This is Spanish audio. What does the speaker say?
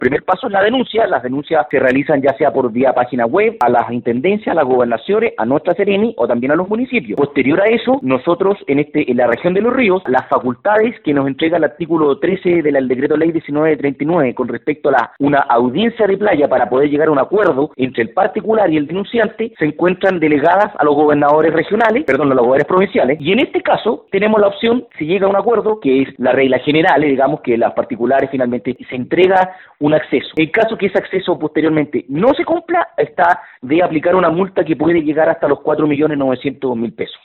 Primer paso es la denuncia. Las denuncias se realizan ya sea por vía página web, a las intendencias, a las gobernaciones, a nuestra Seremi o también a los municipios. Posterior a eso, nosotros en la región de Los Ríos, las facultades que nos entrega el artículo 13 del Decreto Ley 1939 con respecto a una audiencia de playa para poder llegar a un acuerdo entre el particular y el denunciante, se encuentran delegadas a los gobernadores regionales, a los gobernadores provinciales, y en este caso tenemos la opción, si llega a un acuerdo, que es la regla general, digamos que las particulares finalmente se entrega un acceso. En caso que ese acceso posteriormente no se cumpla, está de aplicar una multa que puede llegar hasta los 4.900.000 pesos.